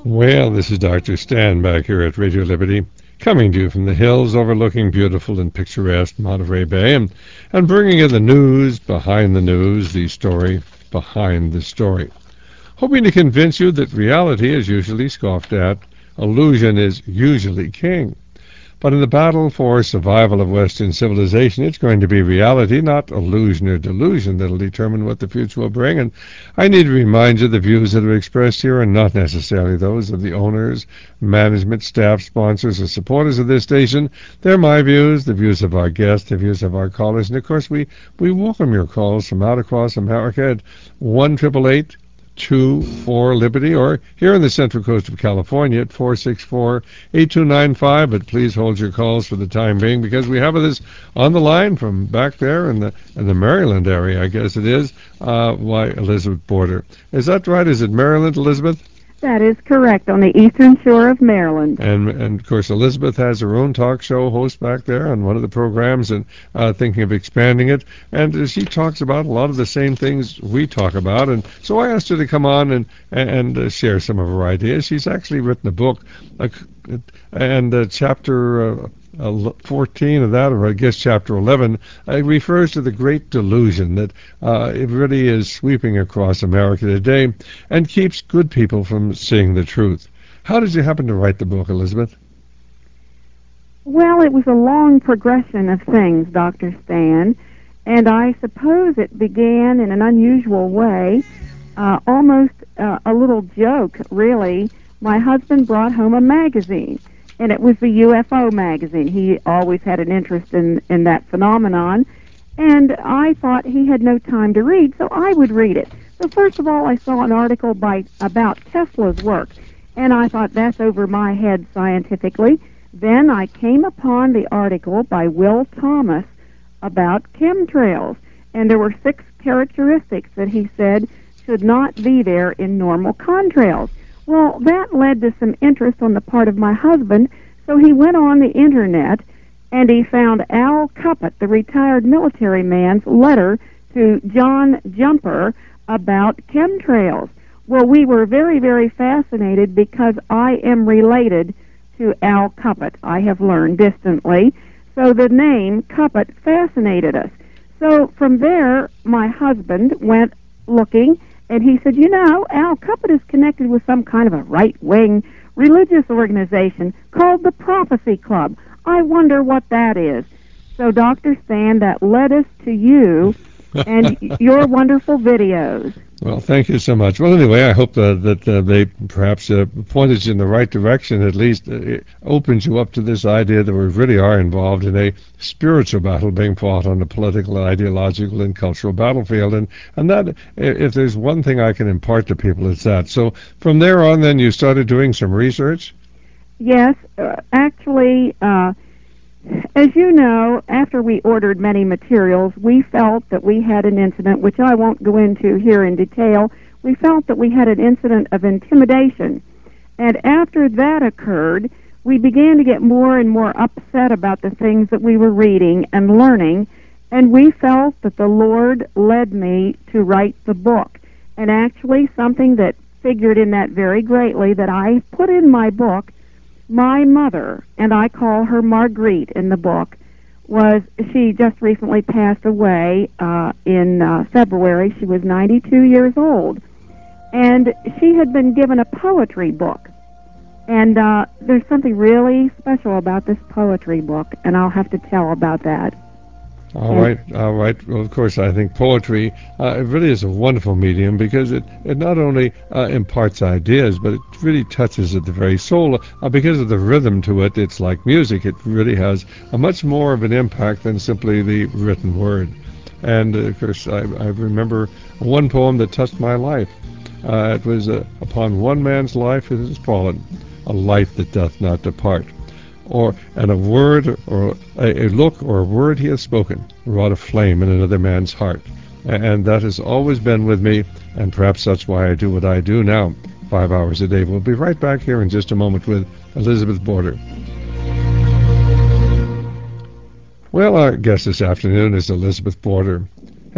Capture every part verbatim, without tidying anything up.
Well, this is Doctor Stan back here at Radio Liberty, coming to you from the hills overlooking beautiful and picturesque Monterey Bay, and, and bringing you the news behind the news, the story behind the story. Hoping to convince you that reality is usually scoffed at, illusion is usually king. But in the battle for survival of Western civilization, it's going to be reality, not illusion or delusion, that will determine what the future will bring. And I need to remind you the views that are expressed here are not necessarily those of the owners, management, staff, sponsors, or supporters of this station. They're my views, the views of our guests, the views of our callers. And, of course, we, we welcome your calls from out across America at one eight eight eight two four Liberty, or here in the Central Coast of California at four six four, eight two nine five. But please hold your calls for the time being, because we have this on the line from back there in the in the Maryland area, I guess it is. Uh, why, Elizabeth Border. Is that right? Is it Maryland, Elizabeth? That is correct, on the eastern shore of Maryland. And, and of course, Elizabeth has her own talk show host back there on one of the programs, and uh, thinking of expanding it. And uh, she talks about a lot of the same things we talk about. And so I asked her to come on and, and uh, share some of her ideas. She's actually written a book, uh, and uh, chapter... Uh, Uh, fourteen of that, or I guess chapter eleven, uh, refers to the great delusion that uh, it really is sweeping across America today and keeps good people from seeing the truth. How did you happen to write the book, Elizabeth? Well, it was a long progression of things, Doctor Stan, and I suppose it began in an unusual way, uh, almost uh, a little joke, really. My husband brought home a magazine, and it was the U F O magazine. He always had an interest in, in that phenomenon, and I thought he had no time to read, so I would read it. So first of all, I saw an article by about Tesla's work, and I thought, that's over my head scientifically. Then I came upon the article by Will Thomas about chemtrails, and there were six characteristics that he said should not be there in normal contrails. Well, that led to some interest on the part of my husband, so he went on the Internet and he found Al Cuppett, the retired military man's letter to John Jumper about chemtrails. Well, we were very, very fascinated because I am related to Al Cuppett, I have learned distantly, so the name Cuppett fascinated us. So from there, my husband went looking, and he said, you know, Al Cuppett is connected with some kind of a right-wing religious organization called the Prophecy Club. I wonder what that is. So, Doctor Stan, that led us to you and your wonderful videos. Well, thank you so much. Well, anyway, I hope uh, that uh, they perhaps uh, pointed you in the right direction. At least uh, it opens you up to this idea that we really are involved in a spiritual battle being fought on the political, ideological, and cultural battlefield. And, and that, if there's one thing I can impart to people, it's that. So from there on, then, you started doing some research? Yes. Uh, actually, uh, as you know, after we ordered many materials, we felt that we had an incident, which I won't go into here in detail. We felt that we had an incident of intimidation. And after that occurred, we began to get more and more upset about the things that we were reading and learning, and we felt that the Lord led me to write the book. And actually, something that figured in that very greatly that I put in my book, my mother, and I call her Marguerite in the book, was, she just recently passed away uh, in uh, February. She was ninety-two years old. And she had been given a poetry book. And uh, there's something really special about this poetry book, and I'll have to tell about that. All right, all right. Well, of course, I think poetry, uh, it really is a wonderful medium because it, it not only uh, imparts ideas, but it really touches at the very soul. Uh, because of the rhythm to it, it's like music. It really has a much more of an impact than simply the written word. And, uh, of course, I, I remember one poem that touched my life. Uh, it was, uh, upon one man's life it has fallen, a life that doth not depart. Or and a word or a, a look or a word he has spoken wrought a flame in another man's heart. And that has always been with me, and perhaps that's why I do what I do now, five hours a day. We'll be right back here in just a moment with Elizabeth Border. Well, our guest this afternoon is Elizabeth Border.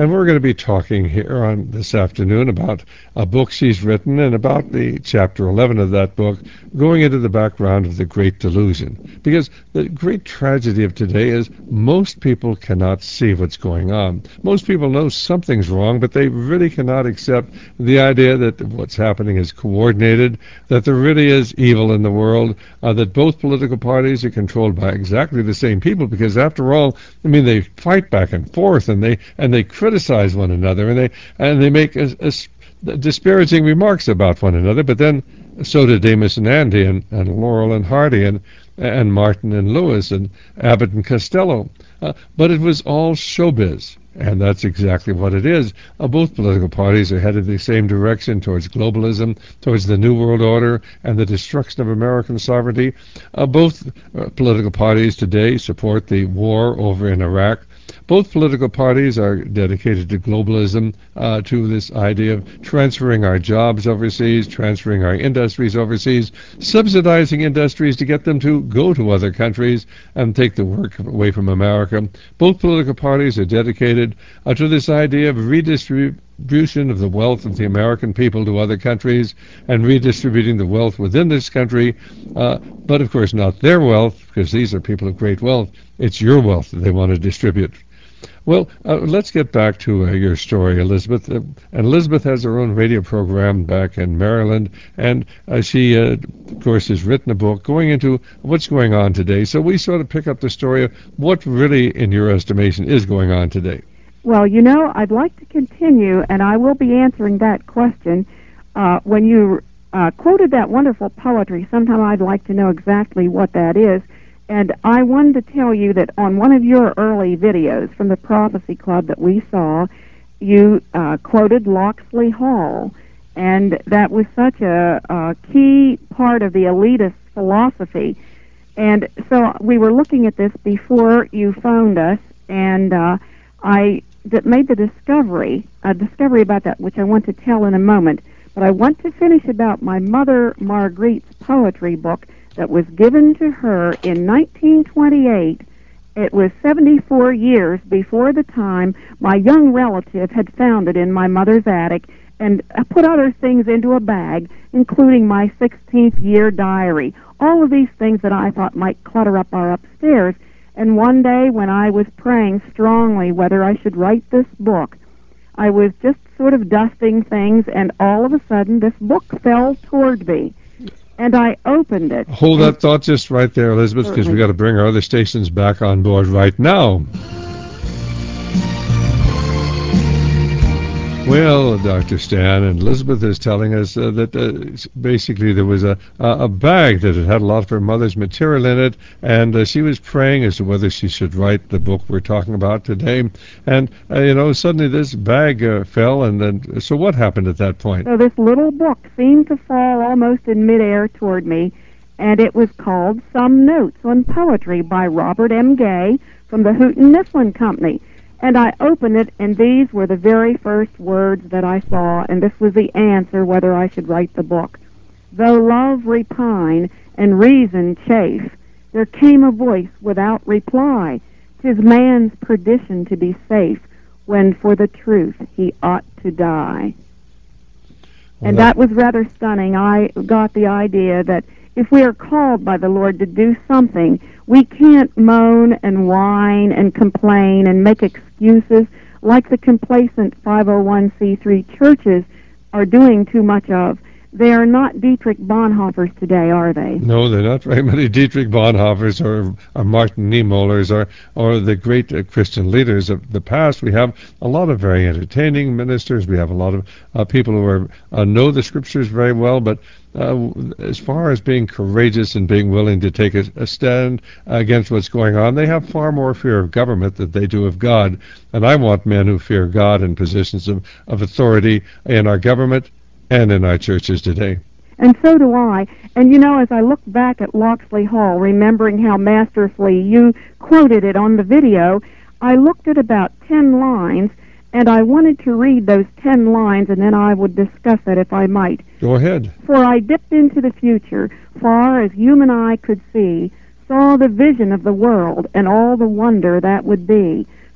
and we're going to be talking here on this afternoon about a book she's written and about the chapter eleven of that book, going into the background of the Great Delusion. Because the great tragedy of today is most people cannot see what's going on. Most people know something's wrong, but they really cannot accept the idea that what's happening is coordinated, that there really is evil in the world, uh, that both political parties are controlled by exactly the same people, because after all, I mean, they fight back and forth, and they and they criticize one another, and they and they make a, a disparaging remarks about one another. But then so did Amos and Andy, and, and Laurel and Hardy, and and Martin and Lewis, and Abbott and Costello. Uh, but it was all showbiz. And that's exactly what it is. Uh, both political parties are headed the same direction, towards globalism, towards the New World Order, and the destruction of American sovereignty. Uh, both uh, political parties today support the war over in Iraq. Both political parties are dedicated to globalism, uh, to this idea of transferring our jobs overseas, transferring our industries overseas, subsidizing industries to get them to go to other countries and take the work away from America. Both political parties are dedicated uh, to this idea of redistribution of the wealth of the American people to other countries and redistributing the wealth within this country, uh, but of course not their wealth, because these are people of great wealth. It's your wealth that they want to distribute. Well, uh, let's get back to uh, your story, Elizabeth. Uh, and Elizabeth has her own radio program back in Maryland, and uh, she, uh, of course, has written a book going into what's going on today. So we sort of pick up the story of what really, in your estimation, is going on today. Well, you know, I'd like to continue, and I will be answering that question. Uh, when you uh, quoted that wonderful poetry, sometime I'd like to know exactly what that is. And I wanted to tell you that on one of your early videos from the Prophecy Club that we saw, you uh, quoted Locksley Hall, and that was such a, a key part of the elitist philosophy. And so we were looking at this before you phoned us, and uh, I d- made the discovery, a discovery about that, which I want to tell in a moment. But I want to finish about my mother Marguerite's poetry book that was given to her in nineteen twenty-eight. It was seventy-four years before the time my young relative had found it in my mother's attic and put other things into a bag, including my sixteenth year diary. All of these things that I thought might clutter up our upstairs. And one day when I was praying strongly whether I should write this book, I was just sort of dusting things, and all of a sudden this book fell toward me. And I opened it. Hold that thought just right there, Elizabeth, because we've got to bring our other stations back on board right now. Well, Doctor Stan, and Elizabeth is telling us uh, that uh, basically there was a, a bag that had had a lot of her mother's material in it, and uh, she was praying as to whether she should write the book we're talking about today. And, uh, you know, suddenly this bag uh, fell, and then, so what happened at that point? So this little book seemed to fall almost in midair toward me, and it was called Some Notes on Poetry by Robert M. Gay from the Houghton Mifflin Company. And I opened it, and these were the very first words that I saw, and this was the answer whether I should write the book. Though love repine and reason chafe, there came a voice without reply. 'Tis man's perdition to be safe, when for the truth he ought to die. Well, and that was rather stunning. I got the idea that if we are called by the Lord to do something, we can't moan and whine and complain and make excuses like the complacent five oh one c three churches are doing too much of. They are not Dietrich Bonhoeffers today, are they? No, they're not very many Dietrich Bonhoeffers or, or Martin Niemöllers or, or the great uh, Christian leaders of the past. We have a lot of very entertaining ministers. We have a lot of uh, people who are, uh, know the Scriptures very well, but uh, as far as being courageous and being willing to take a, a stand against what's going on, they have far more fear of government than they do of God. And I want men who fear God in positions of, of authority in our government and in our churches today. And so do I. And you know, as I look back at Locksley Hall, remembering how masterfully you quoted it on the video, I looked at about ten lines, and I wanted to read those ten lines, and then I would discuss it if I might. Go ahead. For I dipped into the future, far as human eye could see, saw the vision of the world and all the wonder that would be,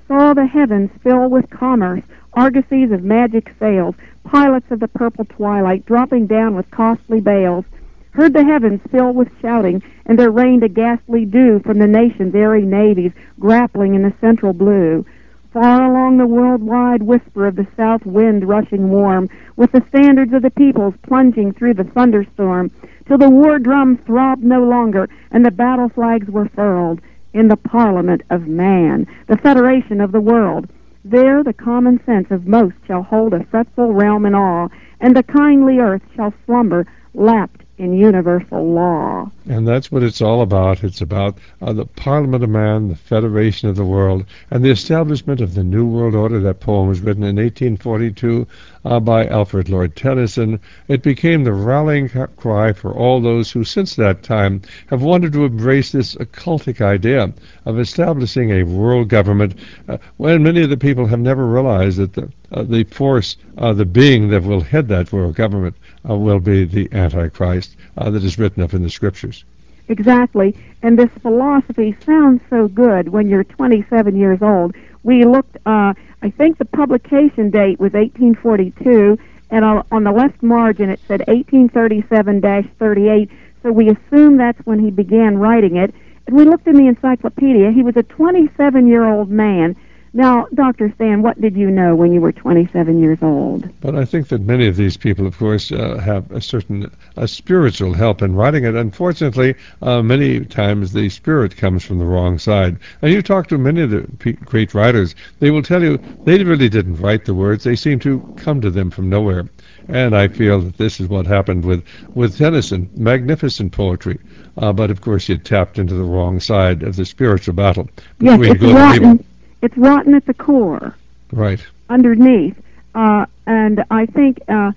saw the heavens fill with commerce, argosies of magic sails, pilots of the purple twilight dropping down with costly bales, heard the heavens fill with shouting, and there rained a ghastly dew from the nation's airy navies grappling in the central blue. Far along the worldwide whisper of the south wind rushing warm, with the standards of the peoples plunging through the thunderstorm, till the war drum throbbed no longer, and the battle flags were furled. In the Parliament of Man, the Federation of the World, there the common sense of most shall hold a fretful realm in awe, and the kindly earth shall slumber lapped in universal law. And that's what it's all about. It's about uh, the Parliament of Man, the Federation of the World, and the establishment of the New World Order. That poem was written in eighteen forty-two uh, by Alfred Lord Tennyson. It became the rallying cry for all those who since that time have wanted to embrace this occultic idea of establishing a world government, uh, when many of the people have never realized that the, uh, the force, uh, the being that will head that world government uh, will be the Antichrist uh, that is written up in the Scriptures. Exactly, and this philosophy sounds so good when you're twenty-seven years old. We looked, uh, I think the publication date was eighteen forty-two, and on the left margin it said eighteen thirty-seven dash thirty-eight, so we assume that's when he began writing it. And we looked in the encyclopedia. He was a twenty-seven-year-old man. Now, Doctor Stan, what did you know when you were twenty-seven years old? But I think that many of these people, of course, uh, have a certain a spiritual help in writing it. Unfortunately, uh, many times the spirit comes from the wrong side. And you talk to many of the p- great writers, they will tell you they really didn't write the words. They seem to come to them from nowhere. And I feel that this is what happened with, with Tennyson. Magnificent poetry. Uh, but, of course, he tapped into the wrong side of the spiritual battle yes, between it's good rotten. and evil. It's rotten at the core. Right. Underneath. Uh, and I think uh,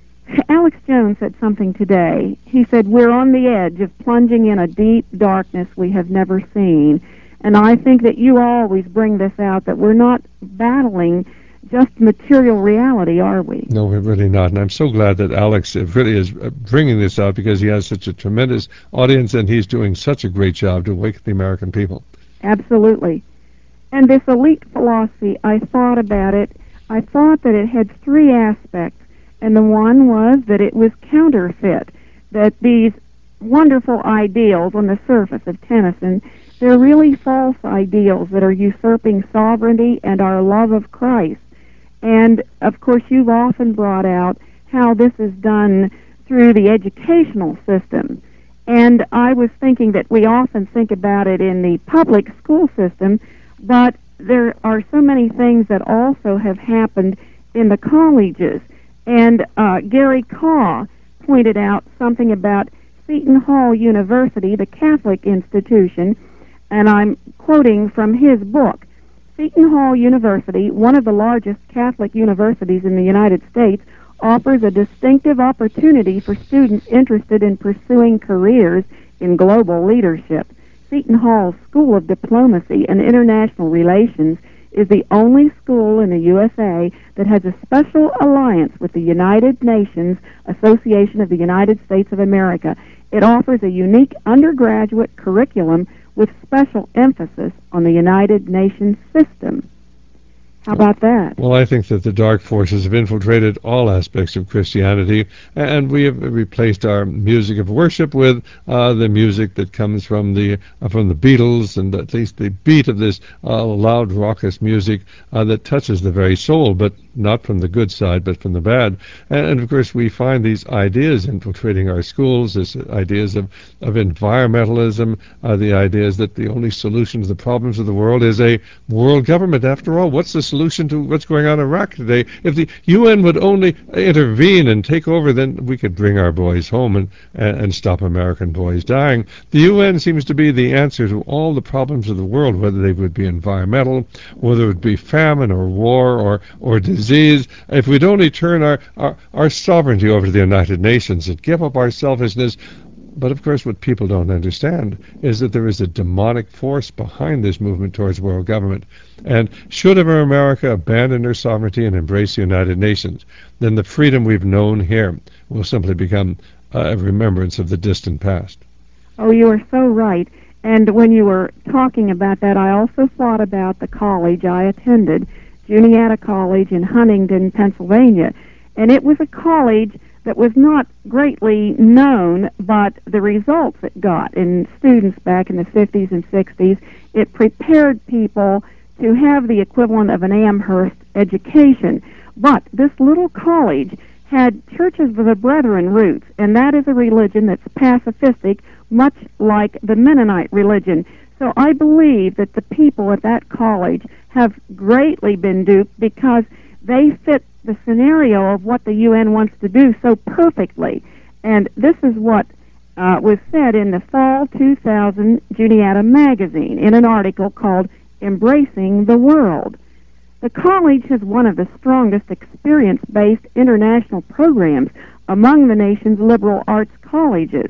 Alex Jones said something today. He said, we're on the edge of plunging in a deep darkness we have never seen. And I think that you always bring this out, that we're not battling just material reality, are we? No, we're really not. And I'm so glad that Alex really is bringing this out, because he has such a tremendous audience and he's doing such a great job to awaken the American people. Absolutely. And this elite philosophy, I thought about it. I thought that it had three aspects. And the one was that it was counterfeit, that these wonderful ideals on the surface of Tennyson, they're really false ideals that are usurping sovereignty and our love of Christ. And, of course, you've often brought out how this is done through the educational system. And I was thinking that we often think about it in the public school system, but there are so many things that also have happened in the colleges. And uh, Gary Kaw pointed out something about Seton Hall University, the Catholic institution, and I'm quoting from his book. Seton Hall University, one of the largest Catholic universities in the United States, offers a distinctive opportunity for students interested in pursuing careers in global leadership. Seton Hall's School of Diplomacy and International Relations is the only school in the U S A that has a special alliance with the United Nations Association of the United States of America. It offers a unique undergraduate curriculum with special emphasis on the United Nations system. How about that? Well, I think that the dark forces have infiltrated all aspects of Christianity, and we have replaced our music of worship with uh, the music that comes from the uh, from the Beatles, and at least the beat of this uh, loud, raucous music uh, that touches the very soul, but not from the good side, but from the bad. And, and of course, we find these ideas infiltrating our schools, these ideas of, of environmentalism, uh, the ideas that the only solution to the problems of the world is a world government. After all, what's the solution to what's going on in Iraq today? If the U N would only intervene and take over, then we could bring our boys home and, and, and stop American boys dying. The U N seems to be the answer to all the problems of the world, whether they would be environmental, whether it would be famine or war or, or disease. If we'd only turn our, our, our sovereignty over to the United Nations and give up our selfishness. But of course what people don't understand is that there is a demonic force behind this movement towards world government. And should ever America abandon her sovereignty and embrace the United Nations, then the freedom we've known here will simply become uh, a remembrance of the distant past. Oh, you are so right. And when you were talking about that, I also thought about the college I attended, Juniata College in Huntington, Pennsylvania. And it was a college that was not greatly known, but the results it got in students back in the fifties and sixties, it prepared people to have the equivalent of an Amherst education. But this little college had Churches of the Brethren roots, and that is a religion that's pacifistic, much like the Mennonite religion. So I believe that the people at that college have greatly been duped because they fit the scenario of what the U N wants to do so perfectly. And this is what uh, was said in the fall two thousand Juniata magazine in an article called Embracing the World. The college has one of the strongest experience-based international programs among the nation's liberal arts colleges.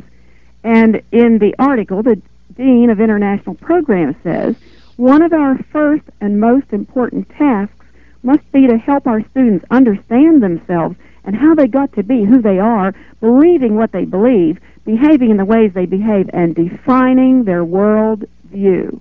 And in the article, the Dean of International Programs says, one of our first and most important tasks must be to help our students understand themselves and how they got to be who they are, believing what they believe, behaving in the ways they behave, and defining their world view.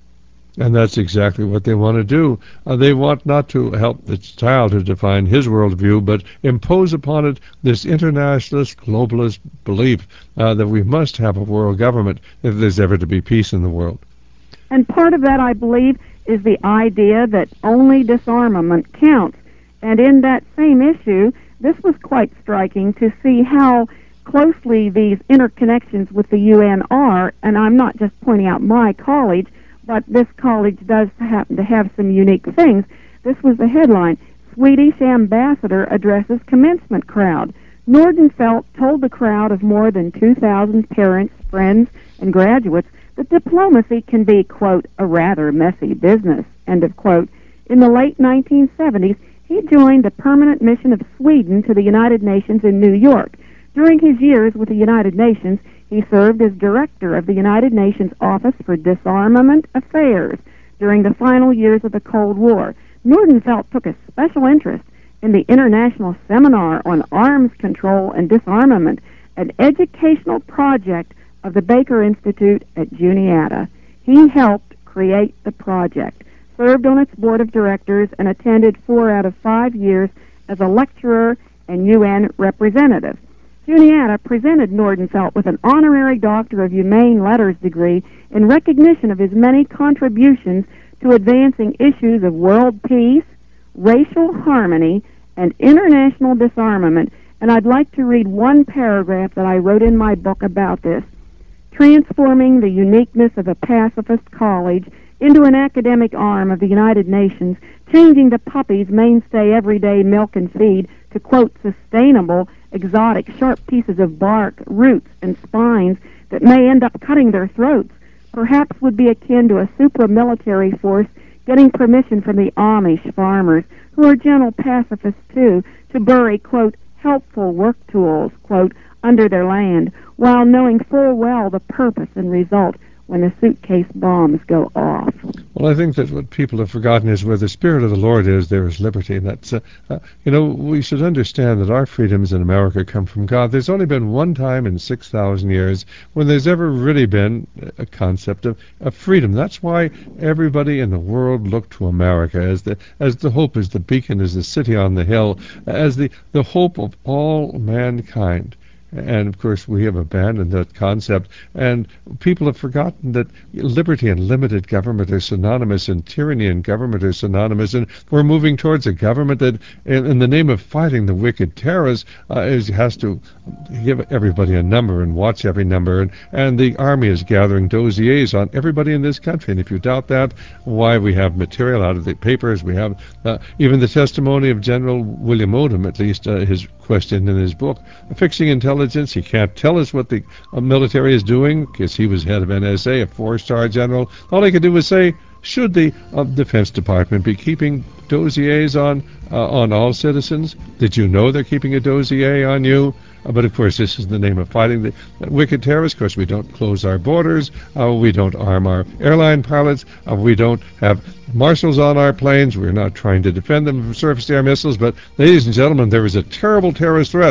And that's exactly what they want to do. Uh, they want not to help the child to define his worldview, but impose upon it this internationalist, globalist belief uh, that we must have a world government if there's ever to be peace in the world. And part of that, I believe, is the idea that only disarmament counts. And in that same issue, this was quite striking to see how closely these interconnections with the U N are, and I'm not just pointing out my college, but this college does happen to have some unique things. This was the headline, Swedish ambassador addresses commencement crowd. Nordenfelt told the crowd of more than two thousand parents, friends, and graduates that diplomacy can be, quote, a rather messy business, end of quote. In the late nineteen seventies, he joined the permanent mission of Sweden to the United Nations in New York. During his years with the United Nations, he served as director of the United Nations Office for Disarmament Affairs during the final years of the Cold War. Nordenfelt took a special interest in the International Seminar on Arms Control and Disarmament, an educational project of the Baker Institute at Juniata. He helped create the project, served on its board of directors, and attended four out of five years as a lecturer and U N representative. Juniata presented Nordenfelt with an honorary Doctor of Humane Letters degree in recognition of his many contributions to advancing issues of world peace, racial harmony, and international disarmament. And I'd like to read one paragraph that I wrote in my book about this. Transforming the uniqueness of a pacifist college into an academic arm of the United Nations, changing the puppy's mainstay everyday milk and feed to, quote, sustainable, exotic, sharp pieces of bark, roots, and spines that may end up cutting their throats, perhaps would be akin to a supra-military force getting permission from the Amish farmers, who are gentle pacifists too, to bury, quote, helpful work tools, quote, under their land, while knowing full well the purpose and result when the suitcase bombs go off. Well, I think that what people have forgotten is where the Spirit of the Lord is, there is liberty. And that's, uh, uh, you know, we should understand that our freedoms in America come from God. There's only been one time in six thousand years when there's ever really been a concept of, of freedom. That's why everybody in the world looked to America as the as the hope, as the beacon, as the city on the hill, as the, the hope of all mankind. And, of course, we have abandoned that concept. And people have forgotten that liberty and limited government are synonymous, and tyranny and government are synonymous. And we're moving towards a government that, in, in the name of fighting the wicked terrorists, uh, is, has to give everybody a number and watch every number. And, and the army is gathering dossiers on everybody in this country. And if you doubt that, why, we have material out of the papers. We have uh, even the testimony of General William Odom, at least uh, his question in his book, Fixing Intelligence. He can't tell us what the uh, military is doing because he was head of N S A, a four-star general. All he could do was say, should the uh, Defense Department be keeping dossiers on uh, on all citizens? Did you know they're keeping a dossier on you? Uh, but, of course, this is in the name of fighting the uh, wicked terrorists. Of course, we don't close our borders. Uh, we don't arm our airline pilots. Uh, we don't have marshals on our planes. We're not trying to defend them from surface-to-air missiles. But, ladies and gentlemen, there is a terrible terrorist threat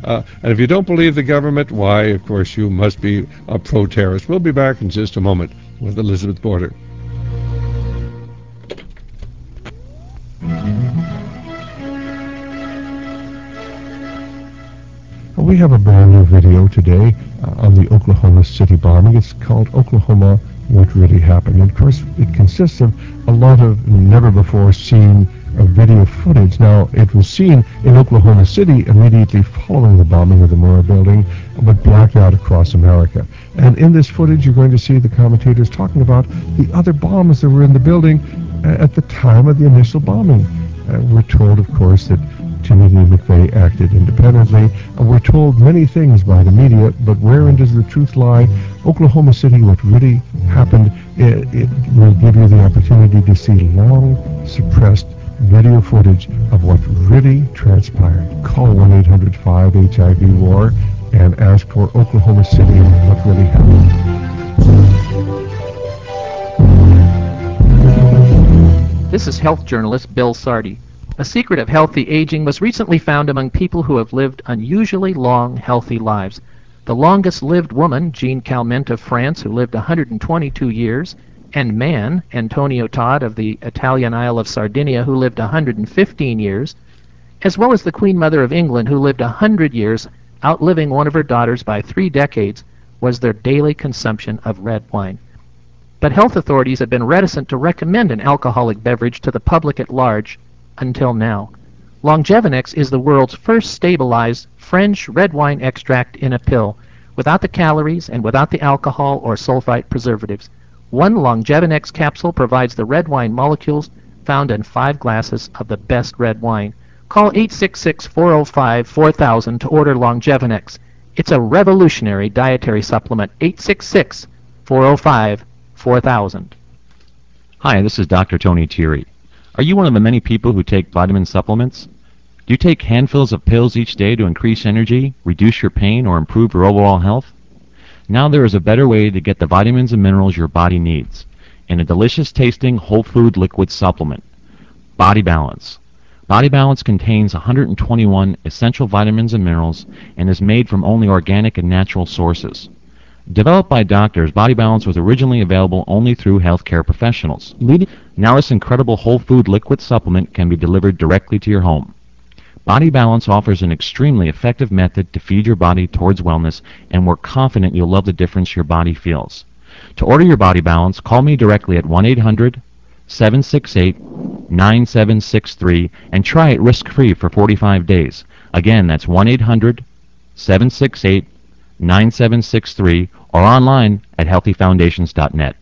Uh, and if you don't believe the government, why, of course, you must be a pro-terrorist. We'll be back in just a moment with Elizabeth Border. We have a brand new video today uh, on the Oklahoma City bombing. It's called Oklahoma, What Really Happened. And of course, it consists of a lot of never-before-seen uh, video footage. Now, it was seen in Oklahoma City immediately following the bombing of the Murrah building, but blacked out across America. And in this footage, you're going to see the commentators talking about the other bombs that were in the building uh, at the time of the initial bombing. Uh, we're told, of course, that Timothy McVeigh acted independently. And we're told many things by the media, but wherein does the truth lie? Oklahoma City, what really happened, it, it will give you the opportunity to see long suppressed video footage of what really transpired. Call one eight hundred five H I V war and ask for Oklahoma City, what really happened. This is health journalist Bill Sardi. A secret of healthy aging was recently found among people who have lived unusually long, healthy lives. The longest-lived woman, Jean Calment of France, who lived one hundred twenty-two years, and man, Antonio Todd of the Italian Isle of Sardinia, who lived one hundred fifteen years, as well as the Queen Mother of England, who lived one hundred years, outliving one of her daughters by three decades, was their daily consumption of red wine. But health authorities have been reticent to recommend an alcoholic beverage to the public at large until now. Longevinex is the world's first stabilized French red wine extract in a pill, without the calories and without the alcohol or sulfite preservatives. One Longevinex capsule provides the red wine molecules found in five glasses of the best red wine. Call eight six six, four oh five, four thousand to order Longevinex. It's a revolutionary dietary supplement. eight six six, four oh five, four thousand. Hi, this is Doctor Tony Thierry. Are you one of the many people who take vitamin supplements? Do you take handfuls of pills each day to increase energy, reduce your pain, or improve your overall health? Now there is a better way to get the vitamins and minerals your body needs in a delicious-tasting whole food liquid supplement. Body Balance. Body Balance contains one hundred twenty-one essential vitamins and minerals and is made from only organic and natural sources. Developed by doctors, Body Balance was originally available only through healthcare professionals. Now this incredible whole food liquid supplement can be delivered directly to your home. Body Balance offers an extremely effective method to feed your body towards wellness, and we're confident you'll love the difference your body feels. To order your Body Balance, call me directly at one eight hundred, seven six eight, nine seven six three and try it risk-free for forty-five days. Again, that's one eight hundred, seven six eight, nine seven six three or online at healthy foundations dot net.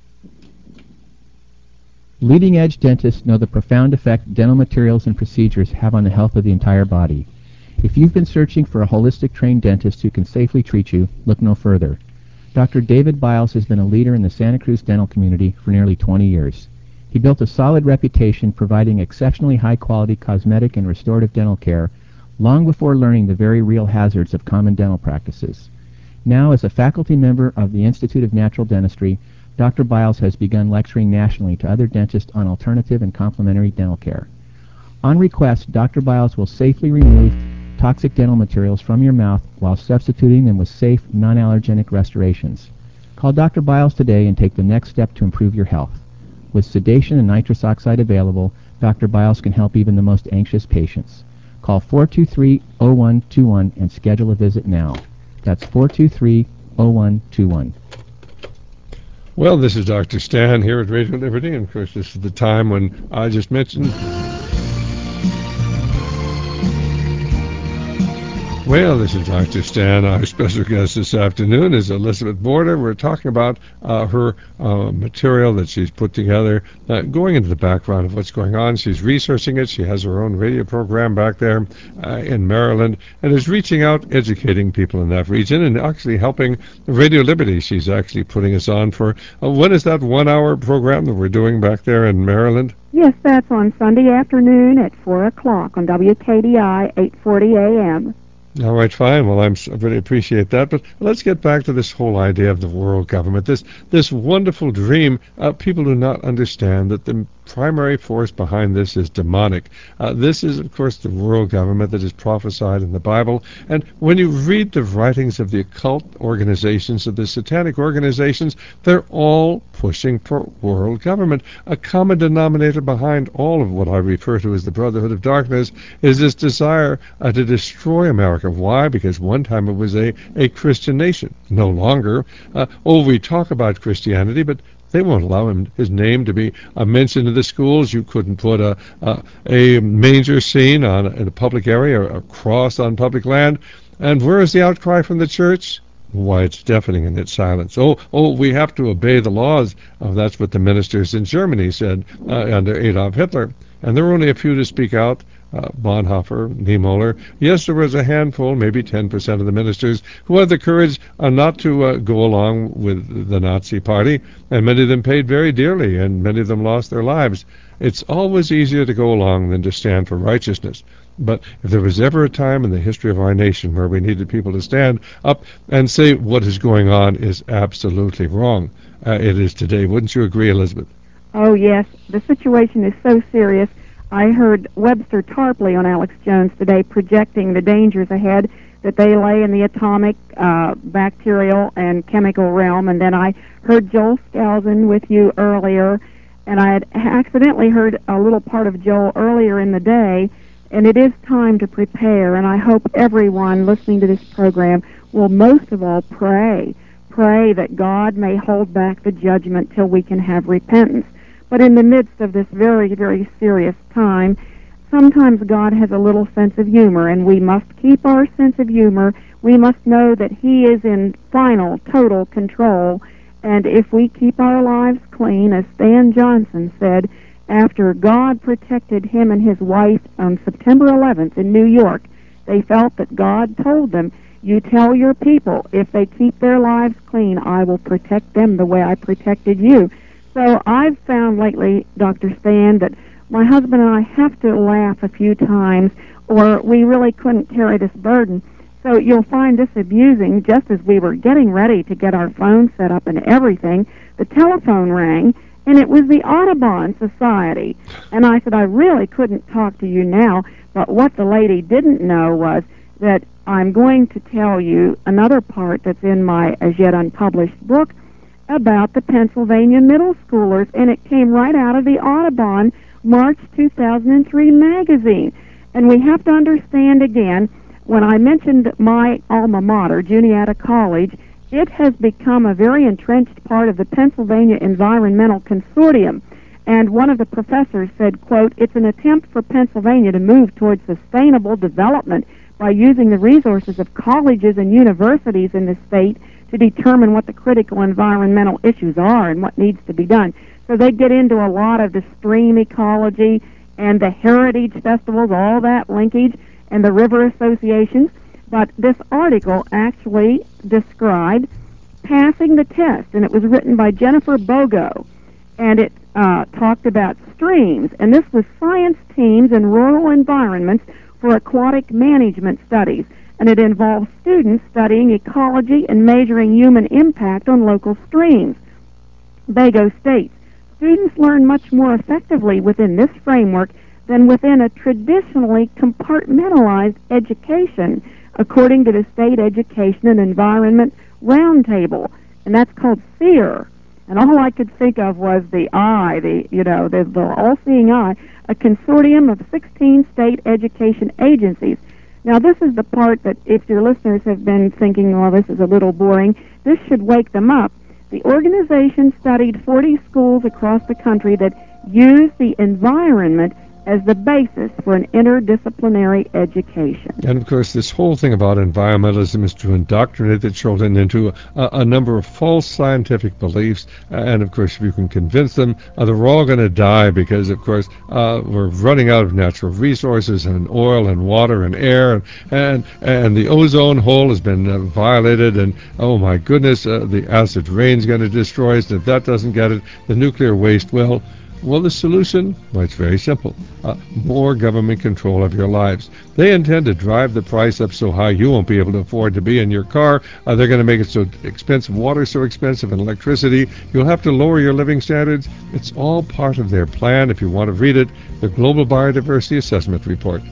Leading-edge dentists know the profound effect dental materials and procedures have on the health of the entire body. If you've been searching for a holistic trained dentist who can safely treat you, look no further. Doctor David Biles has been a leader in the Santa Cruz dental community for nearly twenty years. He built a solid reputation providing exceptionally high-quality cosmetic and restorative dental care long before learning the very real hazards of common dental practices. Now, as a faculty member of the Institute of Natural Dentistry, Doctor Biles has begun lecturing nationally to other dentists on alternative and complementary dental care. On request, Doctor Biles will safely remove toxic dental materials from your mouth while substituting them with safe, non-allergenic restorations. Call Doctor Biles today and take the next step to improve your health. With sedation and nitrous oxide available, Doctor Biles can help even the most anxious patients. Call four two three, oh one two one and schedule a visit now. That's four two three, oh one two one. Well, this is Doctor Stan here at Radio Liberty, and of course this is the time when I just mentioned. Well, this is Doctor Stan. Our special guest this afternoon is Elizabeth Border. We're talking about uh, her uh, material that she's put together, uh, going into the background of what's going on. She's researching it. She has her own radio program back there uh, in Maryland and is reaching out, educating people in that region, and actually helping Radio Liberty. She's actually putting us on for, uh, when is that one-hour program that we're doing back there in Maryland? Yes, that's on Sunday afternoon at four o'clock on W K D I, eight forty A M All right, fine. Well, I'm, I really appreciate that. But let's get back to this whole idea of the world government, this this wonderful dream. Uh, people do not understand that the primary force behind this is demonic. Uh, this is, of course, the world government that is prophesied in the Bible. And when you read the writings of the occult organizations, of the satanic organizations, they're all pushing for world government. A common denominator behind all of what I refer to as the Brotherhood of Darkness is this desire uh, to destroy America. Why? Because one time it was a, a Christian nation. No longer. Uh, oh, we talk about Christianity, but they won't allow him, his name to be uh, mentioned in the schools. You couldn't put a a, a manger scene on in a public area, or a cross on public land. And where is the outcry from the church? Why, it's deafening in its silence. Oh, oh, we have to obey the laws. Oh, that's what the ministers in Germany said uh, under Adolf Hitler. And there were only a few to speak out. Uh, Bonhoeffer, Niemöller. Yes, there was a handful, maybe ten percent of the ministers, who had the courage uh, not to uh, go along with the Nazi Party, and many of them paid very dearly, and many of them lost their lives. It's always easier to go along than to stand for righteousness. But if there was ever a time in the history of our nation where we needed people to stand up and say what is going on is absolutely wrong, uh, it is today. Wouldn't you agree, Elizabeth? Oh, yes. The situation is so serious. I heard Webster Tarpley on Alex Jones today projecting the dangers ahead that they lay in the atomic, uh, bacterial, and chemical realm. And then I heard Joel Skousen with you earlier, and I had accidentally heard a little part of Joel earlier in the day, and it is time to prepare. And I hope everyone listening to this program will most of all pray. Pray that God may hold back the judgment till we can have repentance. But in the midst of this very, very serious time, sometimes God has a little sense of humor, and we must keep our sense of humor. We must know that He is in final, total control. And if we keep our lives clean, as Stan Johnson said, after God protected him and his wife on September eleventh in New York, they felt that God told them, you tell your people, if they keep their lives clean, I will protect them the way I protected you. So I've found lately, Doctor Stan, that my husband and I have to laugh a few times, or we really couldn't carry this burden. So you'll find this amusing. Just as we were getting ready to get our phone set up and everything, the telephone rang, and it was the Audubon Society. And I said, I really couldn't talk to you now, but what the lady didn't know was that I'm going to tell you another part that's in my as yet unpublished book about the Pennsylvania middle schoolers, and it came right out of the Audubon March two thousand three magazine. And we have to understand again, when I mentioned my alma mater, Juniata College, it has become a very entrenched part of the Pennsylvania Environmental Consortium. And one of the professors said, quote, it's an attempt for Pennsylvania to move towards sustainable development by using the resources of colleges and universities in the state to determine what the critical environmental issues are and what needs to be done. So they get into a lot of the stream ecology and the heritage festivals, all that linkage, and the river associations. But this article actually described passing the test, and it was written by Jennifer Bogo, and it uh, talked about streams, and this was science teams in rural environments for aquatic management studies, and it involves students studying ecology and measuring human impact on local streams. Bogo states, students learn much more effectively within this framework than within a traditionally compartmentalized education, according to the State Education and Environment Roundtable, and that's called SEER. And all I could think of was the eye, the you know, the, the all-seeing eye, a consortium of sixteen state education agencies. Now, this is the part that if your listeners have been thinking, well, this is a little boring, this should wake them up. The organization studied forty schools across the country that use the environment as the basis for an interdisciplinary education. And, of course, this whole thing about environmentalism is to indoctrinate the children into a, a number of false scientific beliefs. Uh, and, of course, if you can convince them, uh, they're all going to die because, of course, uh, we're running out of natural resources and oil and water and air. And, and, and the ozone hole has been uh, violated. And, oh, my goodness, uh, the acid rain's going to destroy us. And if that doesn't get it, the nuclear waste, well, Well, the solution, well, it's very simple. Uh, more government control of your lives. They intend to drive the price up so high you won't be able to afford to be in your car. Uh, they're going to make it so expensive, water so expensive, and electricity. You'll have to lower your living standards. It's all part of their plan. If you want to read it, the Global Biodiversity Assessment Report.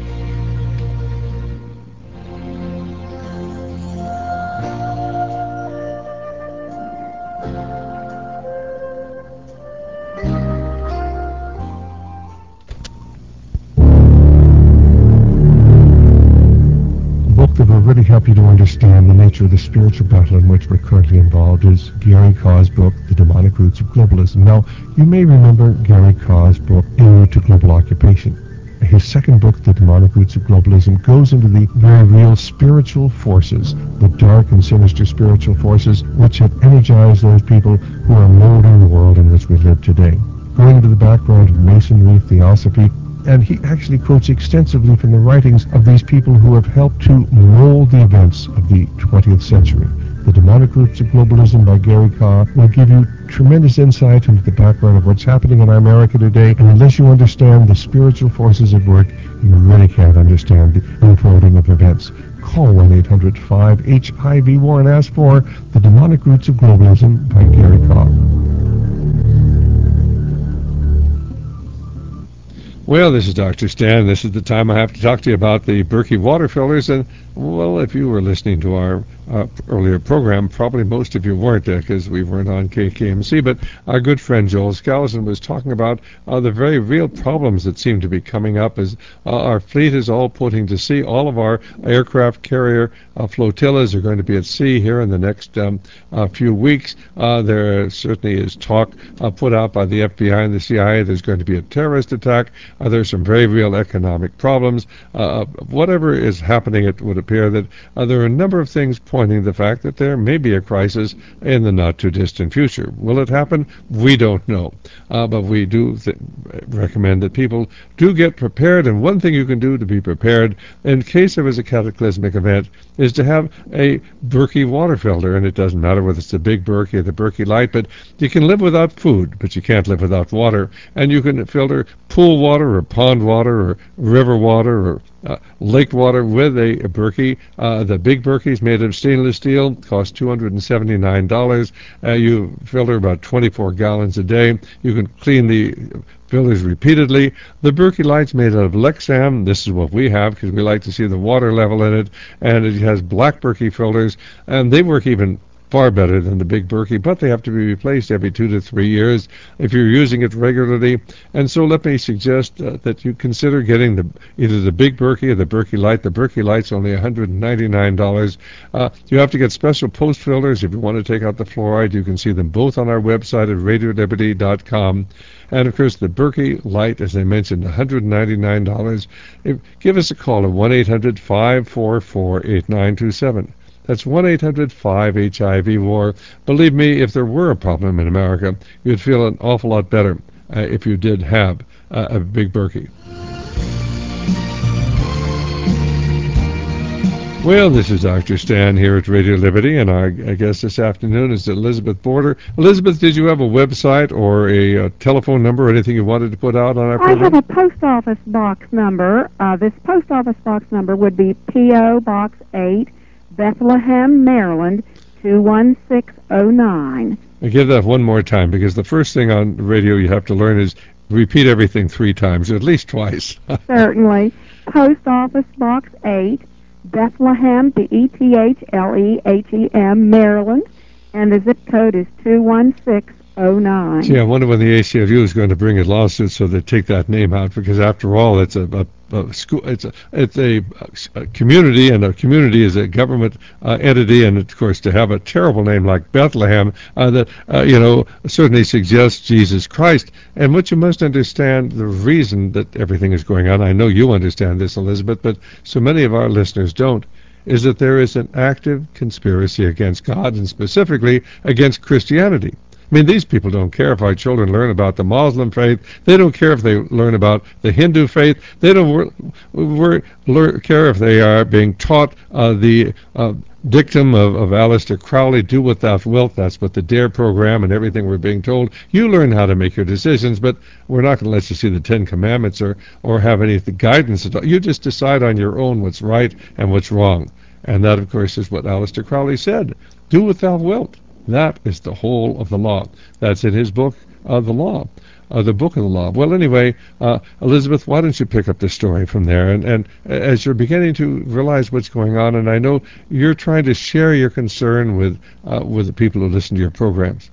Really help you to understand the nature of the spiritual battle in which we're currently involved is Gary Kaw's book, The Demonic Roots of Globalism. Now, you may remember Gary Kaw's book, In Route to Global Occupation. His second book, The Demonic Roots of Globalism, goes into the very real spiritual forces, the dark and sinister spiritual forces which have energized those people who are molding the world in which we live today. Going into the background of Masonry, Theosophy, and he actually quotes extensively from the writings of these people who have helped to mold the events of the twentieth century. The Demonic Roots of Globalism by Gary Kaw will give you tremendous insight into the background of what's happening in America today, and unless you understand the spiritual forces at work, you really can't understand the unfolding of events. Call one eight hundred five H I V war and ask for The Demonic Roots of Globalism by Gary Kaw. Well, this is Doctor Stan. This is the time I have to talk to you about the Berkey water filters. And, well, if you were listening to our uh, earlier program, probably most of you weren't there because we weren't on K K M C. But our good friend Joel Skousen was talking about uh, the very real problems that seem to be coming up as uh, our fleet is all putting to sea. All of our aircraft carrier uh, flotillas are going to be at sea here in the next um, uh, few weeks. Uh, there certainly is talk uh, put out by the F B I and the C I A there's going to be a terrorist attack. Uh, there's some very real economic problems. Uh, whatever is happening, it would appear that uh, there are a number of things pointing to the fact that there may be a crisis in the not-too-distant future. Will it happen? We don't know. Uh, but we do th- recommend that people do get prepared, and one thing you can do to be prepared in case there is a cataclysmic event is to have a Berkey water filter, and it doesn't matter whether it's the big Berkey or the Berkey Light, but you can live without food, but you can't live without water, and you can filter pool water or pond water or river water or uh, lake water with a, a Berkey. Uh, the big Berkey is made of stainless steel, costs two hundred seventy-nine dollars. Uh, you filter about twenty-four gallons a day. You can clean the filters repeatedly. The Berkey Light's made out of Lexam. This is what we have because we like to see the water level in it, and it has black Berkey filters, and they work even far better than the big Berkey, but they have to be replaced every two to three years if you're using it regularly. And so let me suggest uh, that you consider getting the either the big Berkey or the Berkey Light. The Berkey Light's only one hundred ninety-nine dollars. Uh, you have to get special post filters if you want to take out the fluoride. You can see them both on our website at radio liberty dot com. And, of course, the Berkey Light, as I mentioned, one hundred ninety-nine dollars. If, give us a call at one eight hundred five four four eight nine two seven. That's one eight hundred five H I V war. Believe me, if there were a problem in America, you'd feel an awful lot better uh, if you did have uh, a big Berkey. Well, this is Doctor Stan here at Radio Liberty, and our I guest this afternoon is Elizabeth Border. Elizabeth, did you have a website or a, a telephone number or anything you wanted to put out on our program? I have a post office box number. Uh, this post office box number would be P O Box eight, Bethlehem, Maryland, two one six oh nine. I'll give that one more time, because the first thing on radio you have to learn is repeat everything three times, or at least twice. Certainly. Post Office Box eight, Bethlehem, B E T H L E H E M, Maryland, and the zip code is two one six oh nine. Gee, I wonder when the A C L U is going to bring a lawsuit so they take that name out, because after all, it's a, a Uh, school, it's a, it's a, a community, and a community is a government uh, entity, and of course to have a terrible name like Bethlehem uh, that uh, you know certainly suggests Jesus Christ. And what you must understand, the reason that everything is going on, I know you understand this, Elizabeth, but so many of our listeners don't, is that there is an active conspiracy against God, and specifically against Christianity. I mean, these people don't care if our children learn about the Muslim faith. They don't care if they learn about the Hindu faith. They don't wor- wor- lear- care if they are being taught uh, the uh, dictum of, of Aleister Crowley, do what thou wilt. That's what the DARE program and everything we're being told. You learn how to make your decisions, but we're not going to let you see the Ten Commandments or, or have any guidance at all. You just decide on your own what's right and what's wrong. And that, of course, is what Aleister Crowley said. Do what thou wilt. That is the whole of the law. That's in his book, uh, The Law, uh, the Book of the Law. Well, anyway, uh, Elizabeth, why don't you pick up the story from there? And, and as you're beginning to realize what's going on, and I know you're trying to share your concern with uh, with the people who listen to your programs.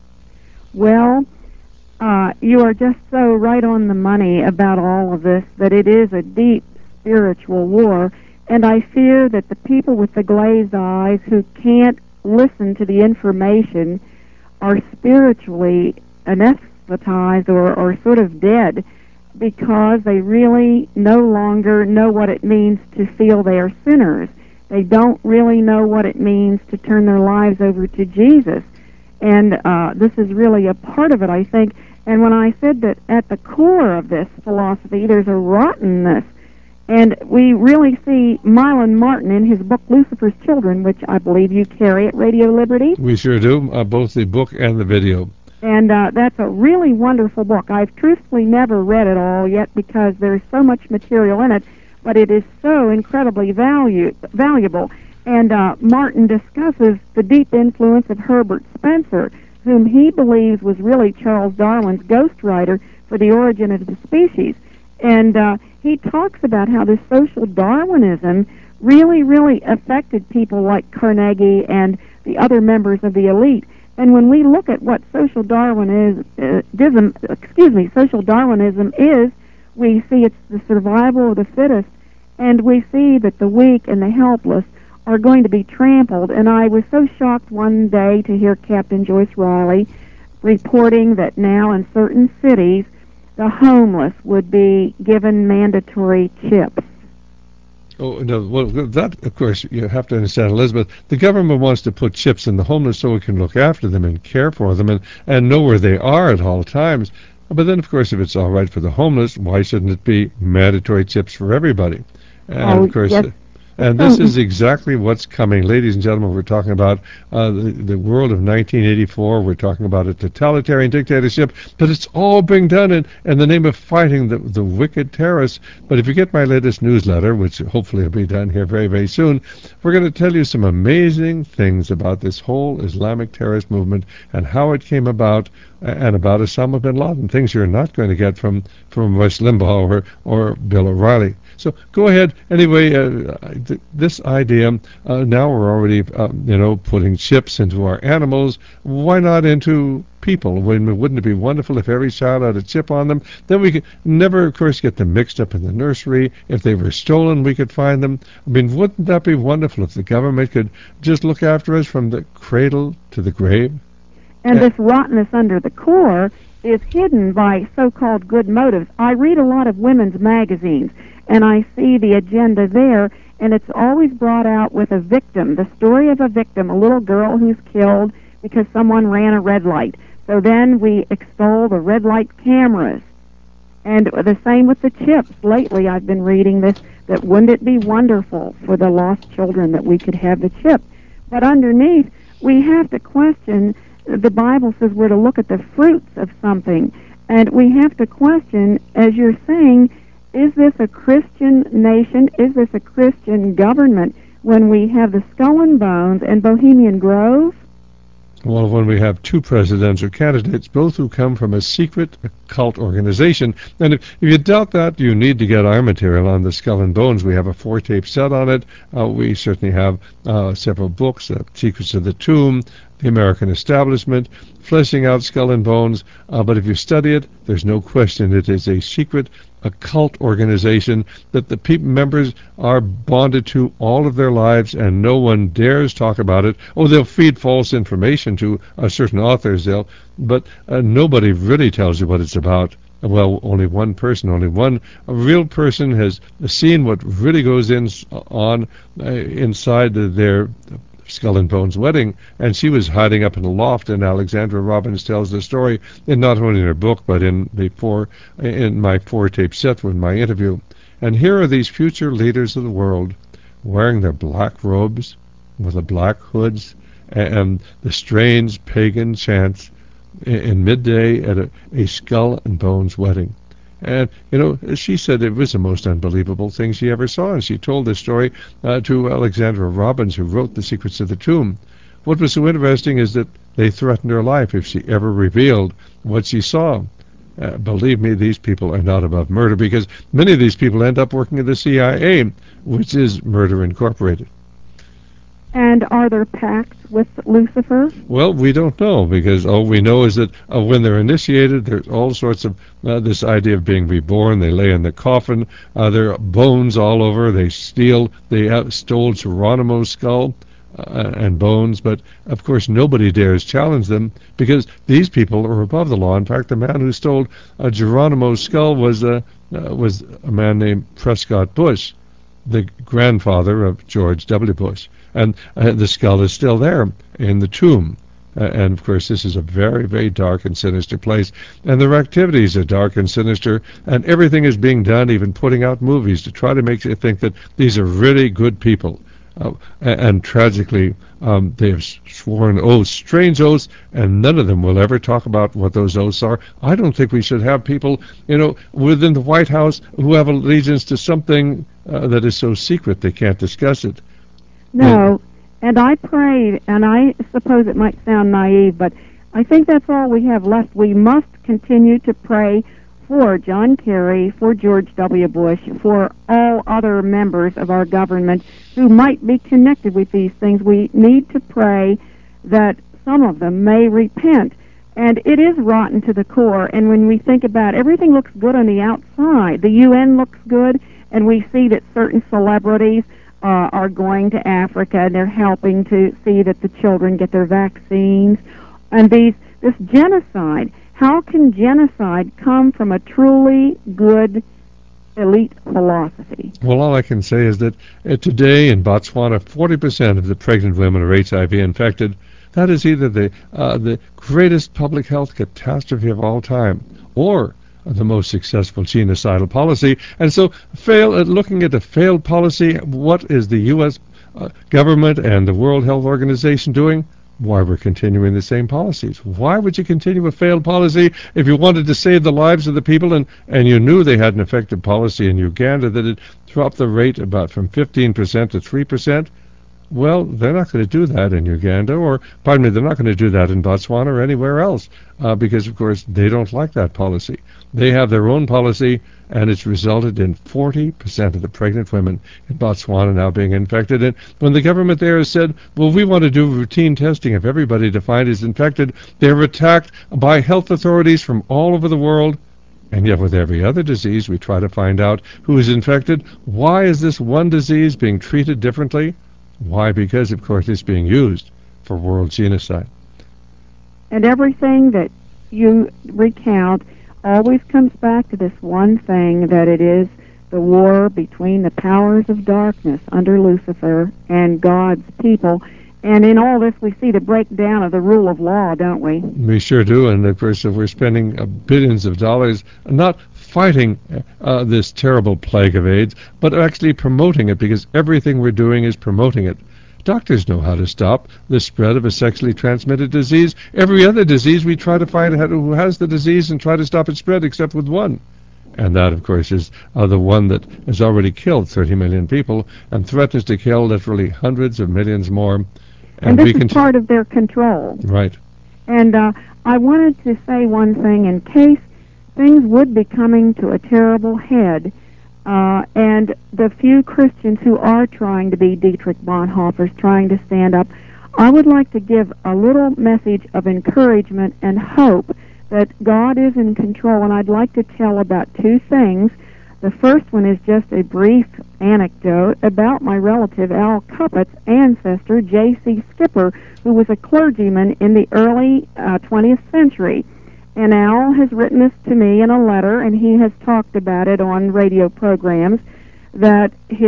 Well, uh, you are just so right on the money about all of this, that it is a deep spiritual war. And I fear that the people with the glazed eyes who can't listen to the information are spiritually anesthetized or, or sort of dead, because they really no longer know what it means to feel they are sinners. They don't really know what it means to turn their lives over to Jesus. And uh, this is really a part of it, I think. And when I said that at the core of this philosophy there's a rottenness, and we really see Mylan Martin in his book Lucifer's Children, which I believe you carry at Radio Liberty. We sure do, uh, both the book and the video. And uh, that's a really wonderful book. I've truthfully never read it all yet because there's so much material in it, but it is so incredibly value, valuable. And uh, Martin discusses the deep influence of Herbert Spencer, whom he believes was really Charles Darwin's ghostwriter for The Origin of the Species. And uh, he talks about how this social Darwinism really, really affected people like Carnegie and the other members of the elite. And when we look at what social Darwinism, uh, excuse me, social Darwinism is, we see it's the survival of the fittest, and we see that the weak and the helpless are going to be trampled. And I was so shocked one day to hear Captain Joyce Riley reporting that now in certain cities, the homeless would be given mandatory chips. Oh, no, well, that, of course, you have to understand, Elizabeth, the government wants to put chips in the homeless so we can look after them and care for them and, and know where they are at all times. But then, of course, if it's all right for the homeless, why shouldn't it be mandatory chips for everybody? And, oh, of course, yes. And this is exactly what's coming. Ladies and gentlemen, we're talking about uh, the, the world of nineteen eighty-four. We're talking about a totalitarian dictatorship, but it's all being done in, in the name of fighting the, the wicked terrorists. But if you get my latest newsletter, which hopefully will be done here very, very soon, we're going to tell you some amazing things about this whole Islamic terrorist movement and how it came about, and about Osama bin Laden, things you're not going to get from, from Rush Limbaugh or, or Bill O'Reilly. So go ahead. Anyway, uh, th- this idea, uh, now we're already, uh, you know, putting chips into our animals. Why not into people? Wouldn't it be wonderful if every child had a chip on them? Then we could never, of course, get them mixed up in the nursery. If they were stolen, we could find them. I mean, wouldn't that be wonderful if the government could just look after us from the cradle to the grave? And this rottenness under the core is hidden by so-called good motives. I read a lot of women's magazines, and I see the agenda there, and it's always brought out with a victim, the story of a victim, a little girl who's killed because someone ran a red light. So then we extol the red light cameras. And the same with the chips. Lately I've been reading this, that wouldn't it be wonderful for the lost children that we could have the chip? But underneath, we have to question. The Bible says we're to look at the fruits of something, and we have to question, as you're saying, is this a Christian nation? Is this a Christian government when we have the Skull and Bones and Bohemian Grove? Well, when we have two presidential candidates, both who come from a secret occult organization. And if, if you doubt that, you need to get our material on the Skull and Bones. We have a four-tape set on it. Uh, we certainly have uh, several books, uh, Secrets of the Tomb, The American Establishment, fleshing out Skull and Bones. Uh, but if you study it, there's no question it is a secret occult organization that the pe- members are bonded to all of their lives, and no one dares talk about it. Oh, they'll feed false information to uh, certain authors, they'll, but uh, nobody really tells you what it's about. Well, only one person, only one a real person has seen what really goes in on uh, inside their Skull and Bones wedding, and she was hiding up in a loft, and Alexandra Robbins tells the story, in not only in her book, but in the four, in my four-tape set with my interview. And here are these future leaders of the world, wearing their black robes, with the black hoods, and the strange pagan chants in midday at a, a Skull and Bones wedding. And, you know, she said it was the most unbelievable thing she ever saw, and she told this story uh, to Alexandra Robbins, who wrote The Secrets of the Tomb. What was so interesting is that they threatened her life if she ever revealed what she saw. Uh, believe me, these people are not above murder, because many of these people end up working at the C I A, which is Murder Incorporated. And are there pacts with Lucifer? Well, we don't know, because all we know is that uh, when they're initiated, there's all sorts of uh, this idea of being reborn. They lay in the coffin. Uh, there are bones all over. They steal. They uh, stole Geronimo's skull uh, and bones, but of course nobody dares challenge them, because these people are above the law. In fact, the man who stole uh, Geronimo's skull was uh, uh, was a man named Prescott Bush, the grandfather of George W. Bush. And uh, the skull is still there in the tomb. Uh, and, of course, this is a very, very dark and sinister place. And their activities are dark and sinister, and everything is being done, even putting out movies, to try to make you think that these are really good people. Uh, and, and tragically, um, they have sworn oaths, strange oaths, and none of them will ever talk about what those oaths are. I don't think we should have people, you know, within the White House who have allegiance to something uh, that is so secret they can't discuss it. No, and I prayed, and I suppose it might sound naive, but I think that's all we have left. We must continue to pray for John Kerry, for George W. Bush, for all other members of our government who might be connected with these things. We need to pray that some of them may repent. And it is rotten to the core, and when we think about it, everything looks good on the outside. The U N looks good, and we see that certain celebrities Uh, are going to Africa, and they're helping to see that the children get their vaccines. And these this genocide, how can genocide come from a truly good elite philosophy? Well, all I can say is that uh, today in Botswana, forty percent of the pregnant women are H I V infected. That is either the uh, the greatest public health catastrophe of all time, or the most successful genocidal policy. And so, fail at looking at the failed policy, what is the U S uh, government and the World Health Organization doing? Why, we're continuing the same policies. Why would you continue a failed policy if you wanted to save the lives of the people, and, and you knew they had an effective policy in Uganda that had dropped the rate about from fifteen percent to three percent? Well, they're not going to do that in Uganda, or, pardon me, they're not going to do that in Botswana or anywhere else, uh, because, of course, they don't like that policy. They have their own policy, and it's resulted in forty percent of the pregnant women in Botswana now being infected. And when the government there has said, well, we want to do routine testing if everybody defined is infected, they're attacked by health authorities from all over the world. And yet with every other disease, we try to find out who is infected. Why is this one disease being treated differently? Why? Because, of course, it's being used for world genocide. And everything that you recount always comes back to this one thing, that it is the war between the powers of darkness under Lucifer and God's people. And in all this, we see the breakdown of the rule of law, don't we? We sure do. And, of course, if we're spending uh, billions of dollars not fighting uh, this terrible plague of AIDS, but actually promoting it, because everything we're doing is promoting it. Doctors know how to stop the spread of a sexually transmitted disease. Every other disease, we try to find out who has the disease and try to stop its spread, except with one. And that, of course, is uh, the one that has already killed thirty million people and threatens to kill literally hundreds of millions more. And, and this we is can part of their control. Right. And uh, I wanted to say one thing in case things would be coming to a terrible head, uh, and the few Christians who are trying to be Dietrich Bonhoeffers, trying to stand up, I would like to give a little message of encouragement and hope that God is in control, and I'd like to tell about two things. The first one is just a brief anecdote about my relative Al Cuppett's ancestor, J C Skipper, who was a clergyman in the early uh, twentieth century. And Al has written this to me in a letter, and he has talked about it on radio programs, that his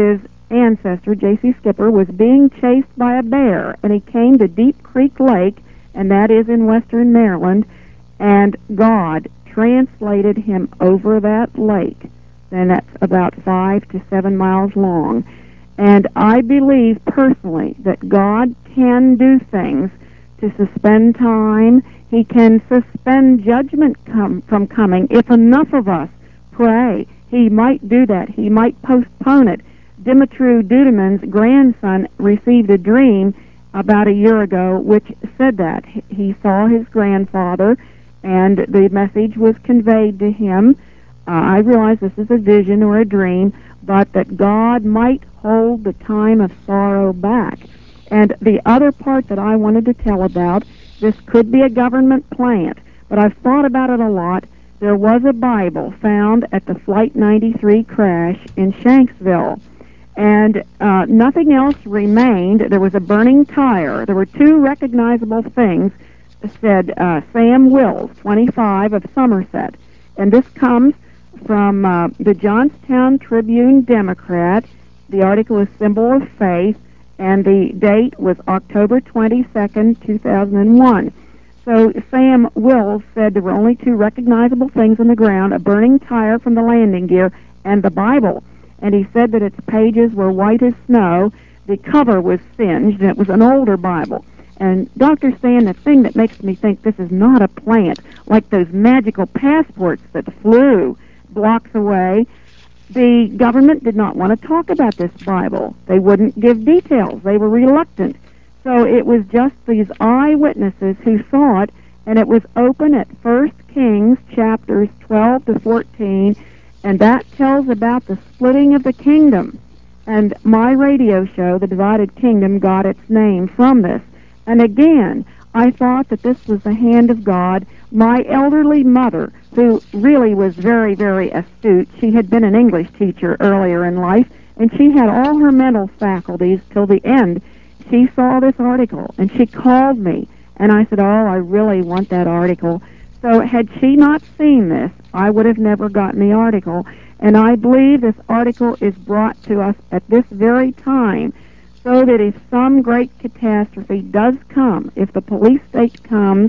ancestor, J C Skipper, was being chased by a bear, and he came to Deep Creek Lake, and that is in western Maryland, and God translated him over that lake. And that's about five to seven miles long. And I believe personally that God can do things to suspend time. He can suspend judgment com- from coming. If enough of us pray, he might do that. He might postpone it. Dimitru Duduman's grandson received a dream about a year ago which said that. He saw his grandfather, and the message was conveyed to him. Uh, I realize this is a vision or a dream, but that God might hold the time of sorrow back. And the other part that I wanted to tell about, this could be a government plant, but I've thought about it a lot. There was a Bible found at the Flight ninety-three crash in Shanksville, and uh, nothing else remained. There was a burning tire. There were two recognizable things. It said uh, Sam Wills, twenty-five, of Somerset, and this comes from uh, the Johnstown Tribune Democrat. The article is Symbol of Faith, and the date was October twenty-second, two thousand one. So Sam Wills said there were only two recognizable things on the ground, a burning tire from the landing gear and the Bible. And he said that its pages were white as snow, the cover was singed, and it was an older Bible. And Doctor Stan, the thing that makes me think this is not a plant, like those magical passports that flew blocks away, the government did not want to talk about this Bible. They wouldn't give details. They were reluctant. So it was just these eyewitnesses who saw it, and it was open at First Kings chapters twelve to fourteen, and that tells about the splitting of the kingdom. And my radio show, The Divided Kingdom, got its name from this. And again, I thought that this was the hand of God. My elderly mother, who really was very, very astute, she had been an English teacher earlier in life, and she had all her mental faculties till the end. She saw this article, and she called me, and I said, oh, I really want that article. So had she not seen this, I would have never gotten the article. And I believe this article is brought to us at this very time, so that if some great catastrophe does come, if the police state comes,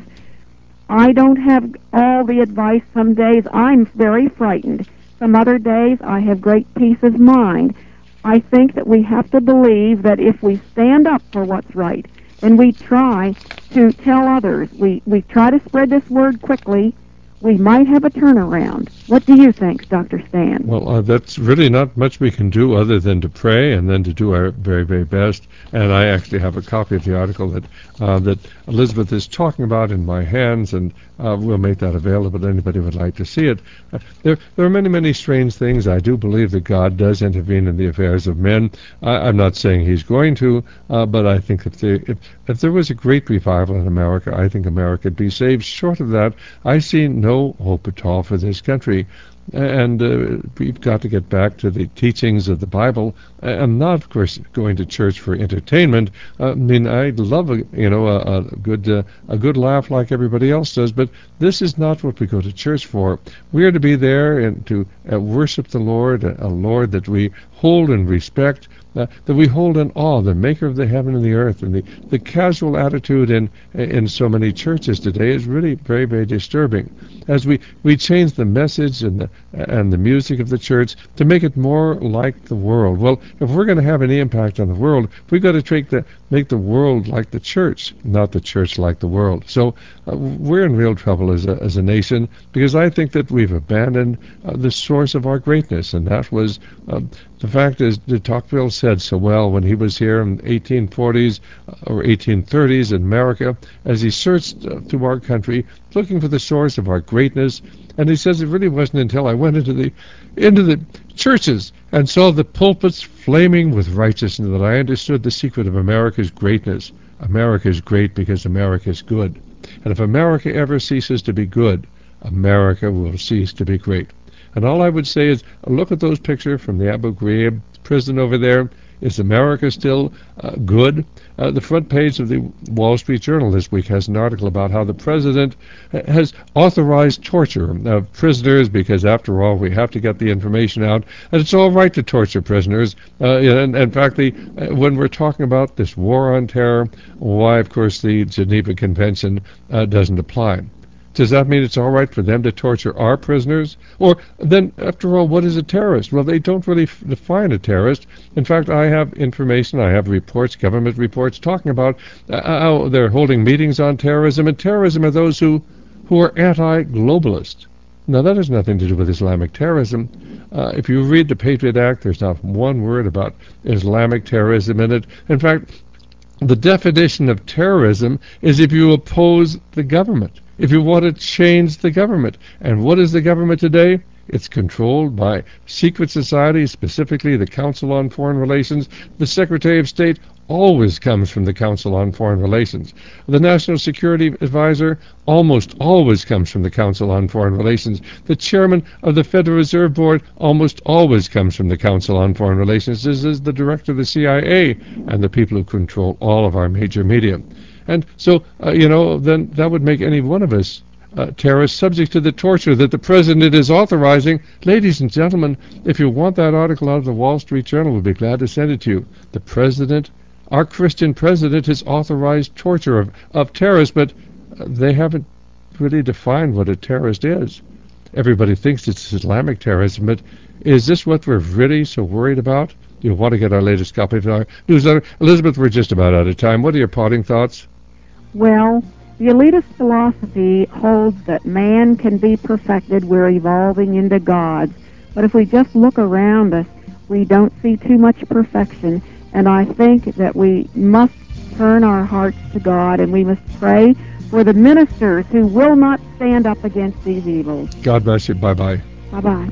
I don't have all the advice. Some days I'm very frightened. Some other days I have great peace of mind. I think that we have to believe that if we stand up for what's right and we try to tell others, we, we try to spread this word quickly, we might have a turnaround. What do you think, Doctor Stan? Well, uh, that's really not much we can do other than to pray and then to do our very, very best. And I actually have a copy of the article that uh, that Elizabeth is talking about in my hands, and uh, we'll make that available to anybody who would like to see it. Uh, there, there are many, many strange things. I do believe that God does intervene in the affairs of men. I, I'm not saying He's going to, uh, but I think if, there, if, if there was a great revival in America, I think America would be saved. Short of that, I see no hope at all for this country. And uh, we've got to get back to the teachings of the Bible. I'm not, of course, going to church for entertainment. Uh, I mean, I love a you know a, a good uh, a good laugh like everybody else does, but this is not what we go to church for. We are to be there and to uh, worship the Lord, a, a Lord that we hold in respect, uh, that we hold in awe, the Maker of the heaven and the earth. And the, the casual attitude in in so many churches today is really very, very disturbing. As we, we change the message and the and the music of the church to make it more like the world. Well, if we're going to have any impact on the world, we've got to take the, make the world like the church, not the church like the world. So uh, we're in real trouble as a, as a nation, because I think that we've abandoned uh, the source of our greatness, and that was uh, the fact is de Tocqueville said so well when he was here in the eighteen forties or eighteen thirties in America, as he searched uh, through our country looking for the source of our greatness. And he says it really wasn't until I went into the into the churches and saw the pulpits flaming with righteousness that I understood the secret of America's greatness. America is great because America is good. And if America ever ceases to be good, America will cease to be great. And all I would say is, look at those pictures from the Abu Ghraib prison over there. Is America still uh, good? Uh, the front page of the Wall Street Journal this week has an article about how the president has authorized torture of prisoners because, after all, we have to get the information out, and it's all right to torture prisoners. Uh, and, in fact, the, uh, when we're talking about this war on terror, why, of course, the Geneva Convention uh, doesn't apply. Does that mean it's all right for them to torture our prisoners? Or then, after all, what is a terrorist? Well, they don't really f- define a terrorist. In fact, I have information, I have reports, government reports, talking about uh, how they're holding meetings on terrorism, and terrorism are those who, who are anti-globalist. Now, that has nothing to do with Islamic terrorism. Uh, if you read the Patriot Act, there's not one word about Islamic terrorism in it. In fact, the definition of terrorism is if you oppose the government, if you want to change the government. And what is the government today? It's controlled by secret societies, specifically the Council on Foreign Relations. The Secretary of State always comes from the Council on Foreign Relations. The National Security Advisor almost always comes from the Council on Foreign Relations. The Chairman of the Federal Reserve Board almost always comes from the Council on Foreign Relations. This is the Director of the C I A and the people who control all of our major media. And so, uh, you know, then that would make any one of us uh, terrorists subject to the torture that the President is authorizing. Ladies and gentlemen, if you want that article out of the Wall Street Journal, we'll be glad to send it to you. The President, our Christian President, has authorized torture of, of terrorists, but uh, they haven't really defined what a terrorist is. Everybody thinks it's Islamic terrorism, but is this what we're really so worried about? You want to get our latest copy of our newsletter? Elizabeth, we're just about out of time. What are your parting thoughts? Well, the elitist philosophy holds that man can be perfected. We're evolving into gods. But if we just look around us, we don't see too much perfection. And I think that we must turn our hearts to God, and we must pray for the ministers who will not stand up against these evils. God bless you. Bye-bye. Bye-bye.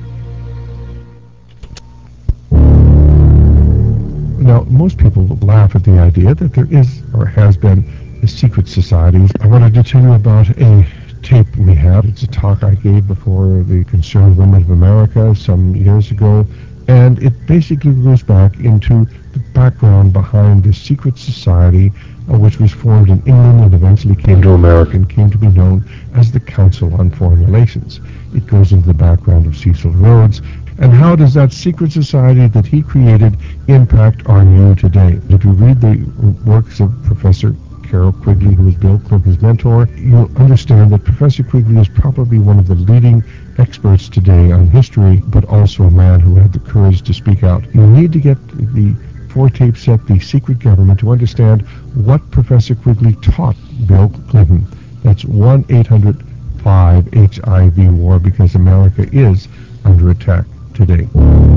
Now, most people laugh at the idea that there is or has been secret societies. I wanted to tell you about a tape we have. It's a talk I gave before the Concerned Women of America some years ago, and it basically goes back into the background behind this secret society uh, which was formed in England and eventually came to America and came to be known as the Council on Foreign Relations. It goes into the background of Cecil Rhodes, and how does that secret society that he created impact on you today? If you read the works of Professor Carroll Quigley, who was Bill Clinton's mentor, you'll understand that Professor Quigley is probably one of the leading experts today on history, but also a man who had the courage to speak out. You need to get the four-tape set, The Secret Government, to understand what Professor Quigley taught Bill Clinton. That's one eight hundred five H I V WAR, because America is under attack today.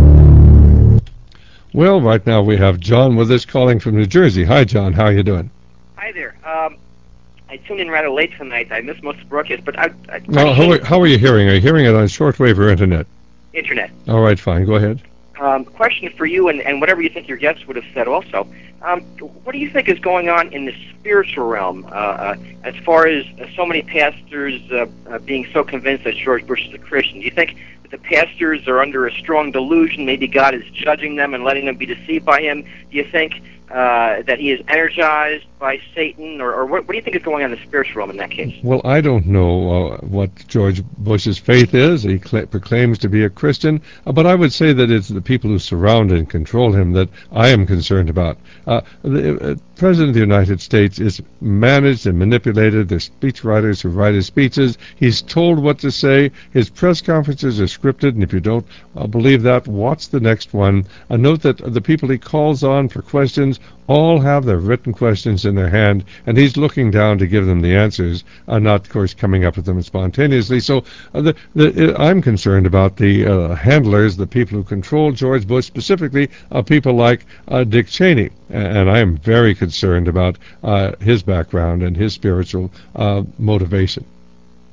Well, right now we have John with us calling from New Jersey. Hi, John. How are you doing? Hi there. Um, I tuned in rather late tonight. I missed most of the broadcast, but I... I well, how, are, how are you hearing? Are you hearing it on shortwave or internet? Internet. All right, fine. Go ahead. Um, question for you, and, and whatever you think your guests would have said also. Um, what do you think is going on in the spiritual realm uh, uh, as far as uh, so many pastors uh, uh, being so convinced that George Bush is a Christian? Do you think that the pastors are under a strong delusion? Maybe God is judging them and letting them be deceived by him? Do you think uh, that he is energized by Satan? Or, or what, what do you think is going on in the spiritual realm in that case? Well, I don't know uh, what George Bush's faith is. He cl- proclaims to be a Christian, uh, but I would say that it's the people who surround and control him that I am concerned about. Uh, the uh, President of the United States is managed and manipulated. There's speechwriters who write his speeches. He's told what to say. His press conferences are scripted, and if you don't uh, believe that, watch the next one. Uh, note that the people he calls on for questions all have their written questions in their hand, and he's looking down to give them the answers, uh, not, of course, coming up with them spontaneously. So uh, the, the, uh, I'm concerned about the uh, handlers, the people who control George Bush, specifically uh, people like uh, Dick Cheney, and I am very concerned about uh, his background and his spiritual uh, motivation.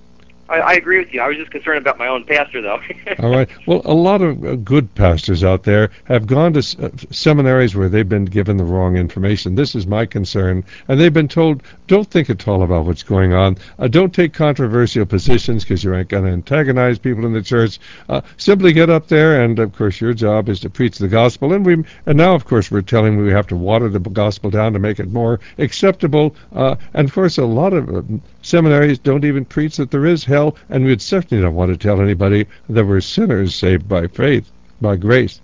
I, I agree with you. I was just concerned about my own pastor, though. All right. Well, a lot of uh, good pastors out there have gone to s- uh, seminaries where they've been given the wrong information. This is my concern. And they've been told, don't think at all about what's going on. Uh, don't take controversial positions because you're going to antagonize people in the church. Uh, simply get up there, and, of course, your job is to preach the gospel. And we, and now, of course, we're telling we have to water the gospel down to make it more acceptable. Uh, and, of course, a lot of uh, seminaries don't even preach that there is hell, and we'd certainly don't want to tell anybody that we're sinners saved by faith, by grace.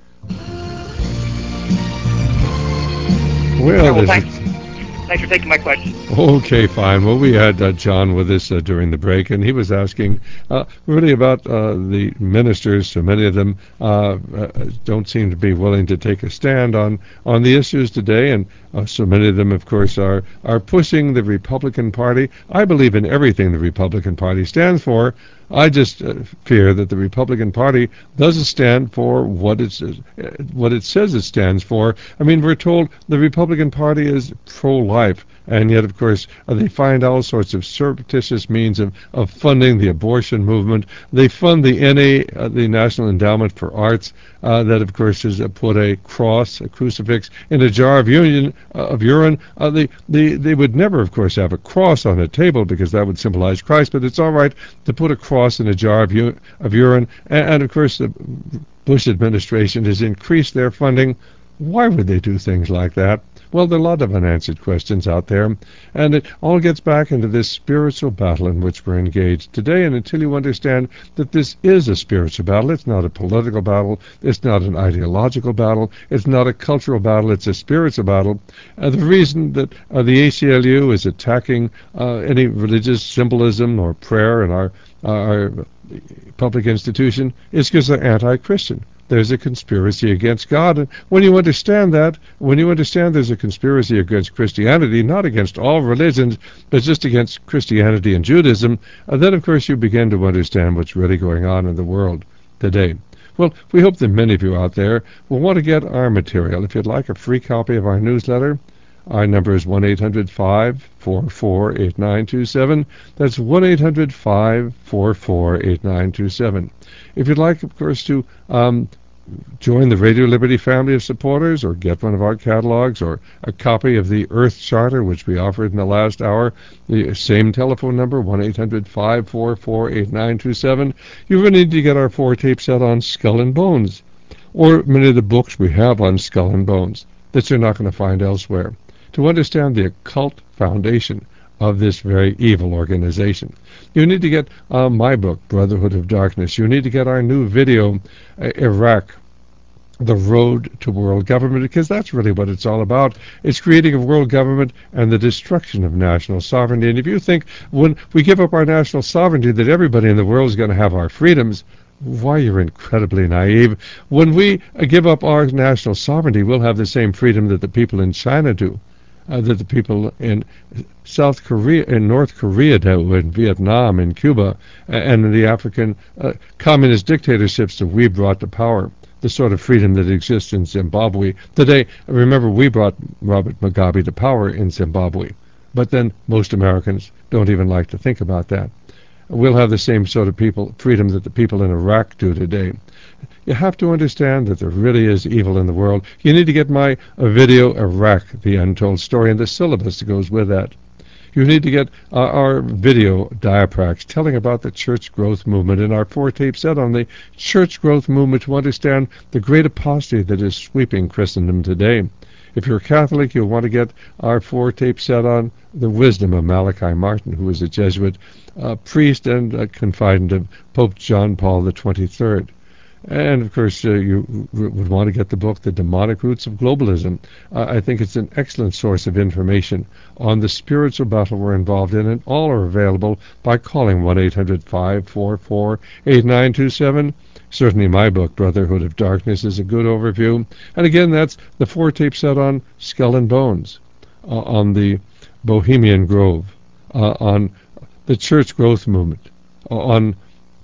Well, Yeah, well, this thanks. is- Thanks for taking my question. Okay, fine. Well, we had uh, John with us uh, during the break, and he was asking uh, really about uh, the ministers. So many of them uh, uh, don't seem to be willing to take a stand on, on the issues today, and uh, so many of them, of course, are, are pushing the Republican Party. I believe in everything the Republican Party stands for. I just uh, fear that the Republican Party doesn't stand for what it's uh, what it says it stands for. I mean, we're told the Republican Party is pro-life, and yet, of course, uh, they find all sorts of surreptitious means of, of funding the abortion movement. They fund the N A, uh, the National Endowment for Arts, uh, that, of course, has uh, put a cross, a crucifix, in a jar of urine. Uh, of urine. Uh, they, they, they would never, of course, have a cross on a table because that would symbolize Christ, but it's all right to put a cross in a jar of, u- of urine. And, and, of course, the Bush administration has increased their funding. Why would they do things like that? Well, there are a lot of unanswered questions out there, and it all gets back into this spiritual battle in which we're engaged today. And until you understand that this is a spiritual battle, it's not a political battle, it's not an ideological battle, it's not a cultural battle, it's a spiritual battle. Uh, the reason that uh, the A C L U is attacking uh, any religious symbolism or prayer in our, our public institution is because they're anti-Christian. There's a conspiracy against God. And when you understand that, when you understand there's a conspiracy against Christianity, not against all religions, but just against Christianity and Judaism, uh, then, of course, you begin to understand what's really going on in the world today. Well, we hope that many of you out there will want to get our material. If you'd like a free copy of our newsletter, our number is one eight hundred, five four four, eight nine two seven. That's one eight hundred, five four four, eight nine two seven. If you'd like, of course, to um, join the Radio Liberty family of supporters or get one of our catalogs or a copy of the Earth Charter, which we offered in the last hour, the same telephone number, one eight hundred, five four four, eight nine two seven. You're going to need to get our four-tape set on Skull and Bones, or many of the books we have on Skull and Bones that you're not going to find elsewhere, to understand the occult foundation of this very evil organization. You need to get uh, my book, Brotherhood of Darkness. You need to get our new video, uh, Iraq, The Road to World Government, because that's really what it's all about. It's creating a world government and the destruction of national sovereignty. And if you think when we give up our national sovereignty that everybody in the world is going to have our freedoms, why, you're incredibly naive. When we uh, give up our national sovereignty, we'll have the same freedom that the people in China do. Uh, that the people in South Korea, in North Korea do, in Vietnam, in Cuba, and in the African uh, communist dictatorships that we brought to power, the sort of freedom that exists in Zimbabwe today. Remember, we brought Robert Mugabe to power in Zimbabwe, but then most Americans don't even like to think about that. We'll have the same sort of people freedom that the people in Iraq do today. You have to understand that there really is evil in the world. You need to get my uh, video, Iraq, The Untold Story, and the syllabus that goes with that. You need to get uh, our video, Diaprax, telling about the church growth movement, and our four-tape set on the church growth movement to understand the great apostasy that is sweeping Christendom today. If you're a Catholic, you'll want to get our four-tape set on the wisdom of Malachi Martin, who was a Jesuit uh, priest and a confidant of Pope John Paul the twenty-third. And, of course, uh, you would want to get the book, The Demonic Roots of Globalism. Uh, I think it's an excellent source of information on the spiritual battle we're involved in, and all are available by calling one eight hundred, five four four, eight nine two seven. Certainly my book, Brotherhood of Darkness, is a good overview. And again, that's the four-tape set on Skull and Bones, uh, on the Bohemian Grove, uh, on the church growth movement, uh, on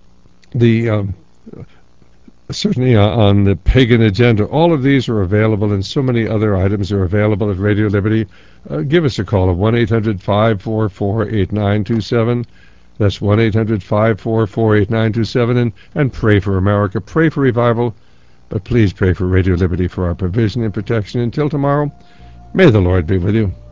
the... Um, certainly uh, on the pagan agenda. All of these are available, and so many other items are available at Radio Liberty. Uh, give us a call at one eight hundred, five four four, eight nine two seven. That's one eight hundred five four four eight nine two seven, and, and pray for America, pray for revival, but please pray for Radio Liberty for our provision and protection. Until tomorrow, may the Lord be with you.